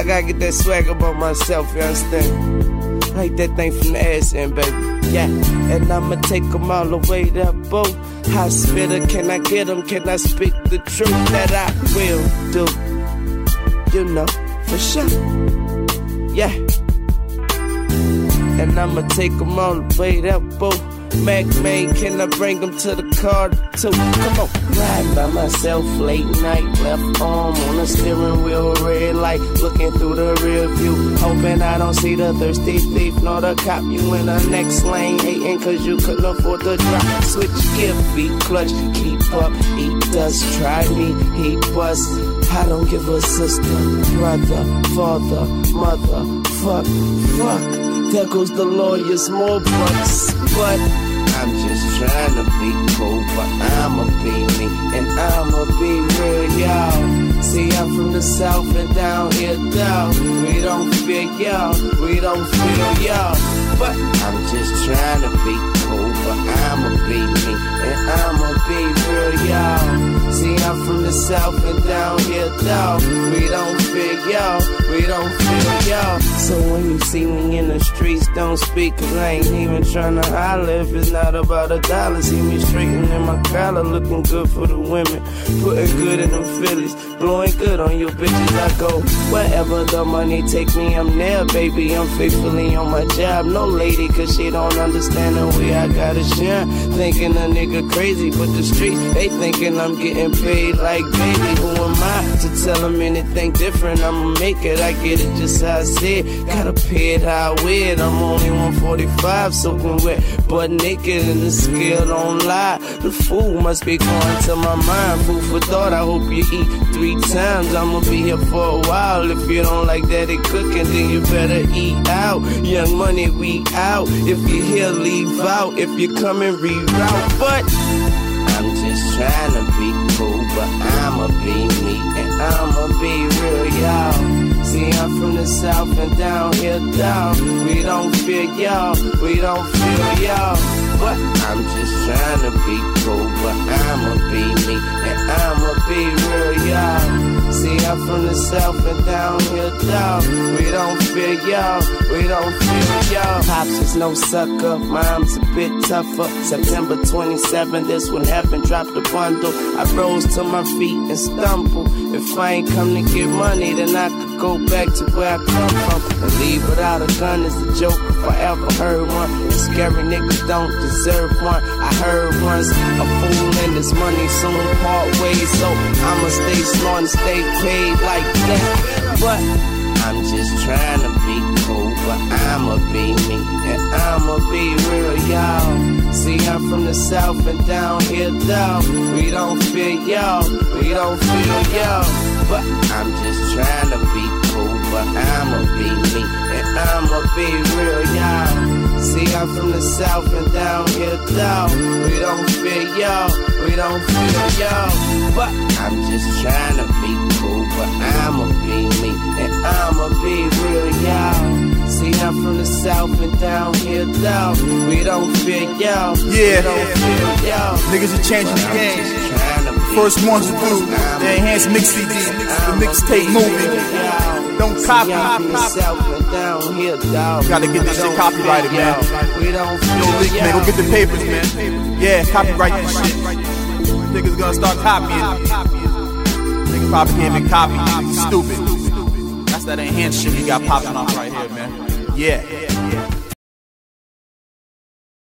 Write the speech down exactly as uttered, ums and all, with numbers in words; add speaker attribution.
Speaker 1: gotta get that swag about myself, you understand? Like that thing from the ass end, baby. Yeah, and I'ma take them all the way to boat. High spitter, can I get them? Can I speak the truth that I will do? You know, for sure. Yeah. And I'ma take them all the way to boat. Mac man, can I bring them to the car too? Come on. Riding by myself late night, left arm on the steering wheel, red light, looking through the rear view, hoping I don't see the thirsty thief nor the cop. You in the next lane, hating cause you couldn't afford the drop. Switch gear, feet clutch, keep up, eat dust, try me, he bust. I don't give a sister, brother, father, mother, fuck, fuck. There goes the lawyers, more bucks, but I'm just trying to be cool, but I'ma be me, and I'ma be real, y'all. See, I'm from the south and down here, down. We don't fear y'all, we don't feel y'all, but I'm just trying to be cool, but I'ma be me, and I'ma be real, y'all. See, I'm from the south and down here, down. We don't fear y'all, we don't feel y'all. So when you see me in the streets, don't speak, cause I ain't even tryna holler if it's not about a dollar. See me straighten in my collar, looking good for the women, putting good in them Phillies, blowing good on you bitches. I go wherever the money take me, I'm there, baby. I'm faithfully on my job. No lady, cause she don't understand the way I gotta shine. Thinking a nigga crazy, but the streets, they thinking I'm getting paid like baby. Who am I to tell them anything different? I'ma make it, I get it just how I said. Gotta pay it how I wear it. I'm only one forty-five, soaking wet, butt naked, and the scale don't lie. The food must be going to my mind. Food for thought, I hope you eat three times. I'ma be here for a while. If you don't like daddy cooking, then you better eat out. Young money, we out. If you here, leave out. If you come and reroute, but I'm just trying to be cool, but I'ma be me, and I'ma be real, y'all. See, I'm from the south and down here, down. We don't fear y'all, we don't feel y'all, but I'm just trying to be cool, but I'ma be me, and I'ma be real, y'all. See, I'm from the south and down here, down. We don't fear y'all, we don't feel y'all. Pops is no sucker, mom's a bit tougher. September twenty-seventh, this one happened, dropped the bundle. I rose to my feet and stumbled. If I ain't come to get money, then I could go back to where I come from. And leave without a gun is a joke if I ever heard one. And scary niggas don't deserve one. I heard once, a fool and his money soon part ways. So I'ma stay smart and stay paid like that. But I'm just trying to be cool, but I'ma be me, and I'ma be real, y'all. See, I'm from the south and down here, down. We don't fear y'all, we don't feel y'all, but I'm just trying to be cool, but I'ma be me, and I'ma be real, y'all. See, I'm from the south and down here, down. We don't fear y'all, we don't feel y'all, but I'm just trying to be cool, but I'ma be me, and I'ma be real, y'all. See, I'm from the south and down here, down. We don't fear y'all,
Speaker 2: yeah.
Speaker 1: We don't fear y'all.
Speaker 2: Niggas are changing the game. First ones to do the enhanced mix C D, the mixtape movie. Don't copy, copy, copy. Gotta get this shit copyrighted, man. Yo, leak, man, go get the papers, man. Yeah, copyright this shit. Niggas gonna start copying. Niggas probably can't even copy. Stupid. That's that enhanced shit we got popping off right here, man. Yeah.